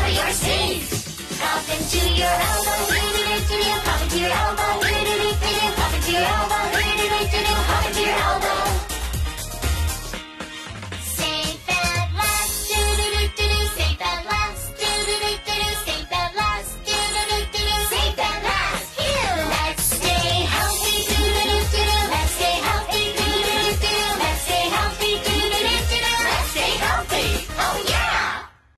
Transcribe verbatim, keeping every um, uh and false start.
cover your sins. Pop into your elbow, do do do do do. Pop into your elbow, do do do do do.